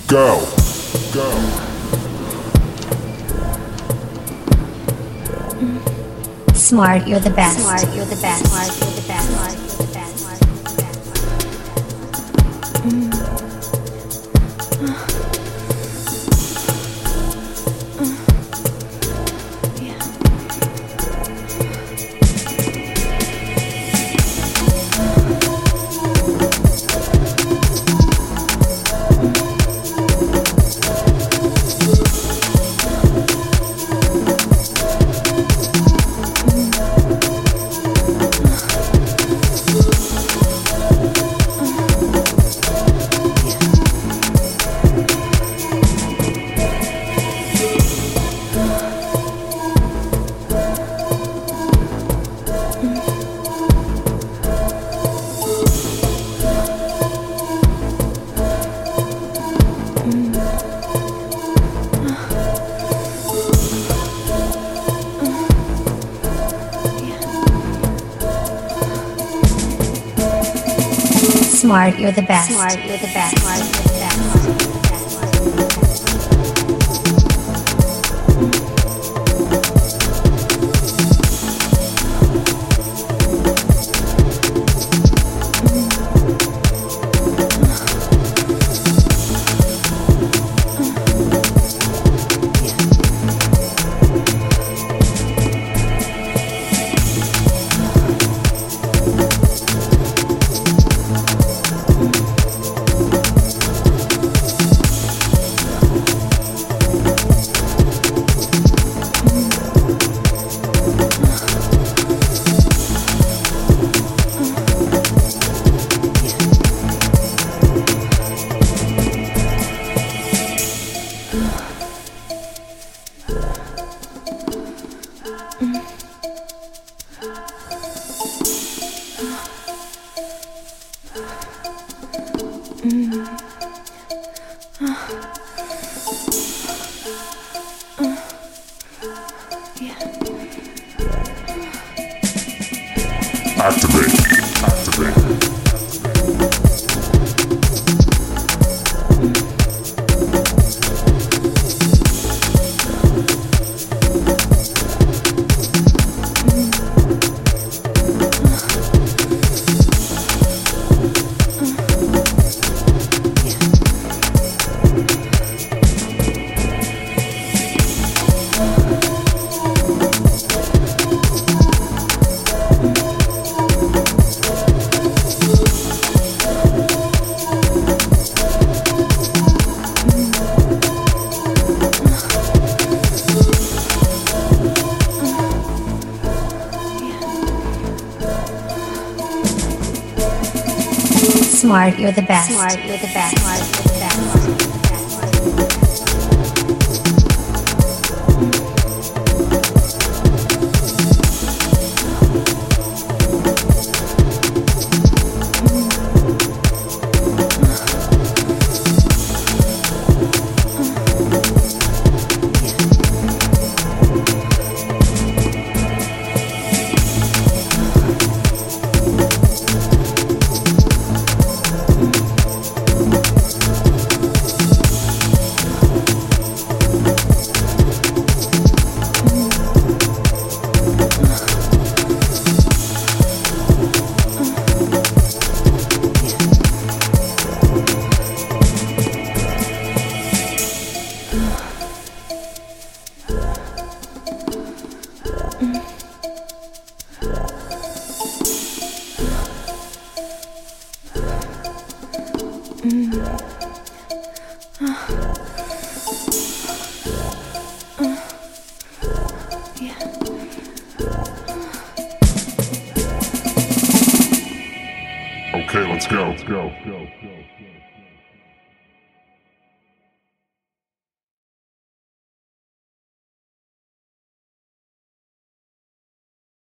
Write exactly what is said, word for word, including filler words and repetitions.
Go. Go. Smart, you're the best. Smart, you're the best. Smart, you're the best. Smart, you're the best. Smart, you're the best. Mm. Smart, you're the best. Smart, you're the best. Smart, you're the best. Smart, you're the best. Activate. Activate. Smart, you're the best. Smart, you're the best. Smart, you're the best. Smart, you're the best. Okay, let's go. Let's go. Go.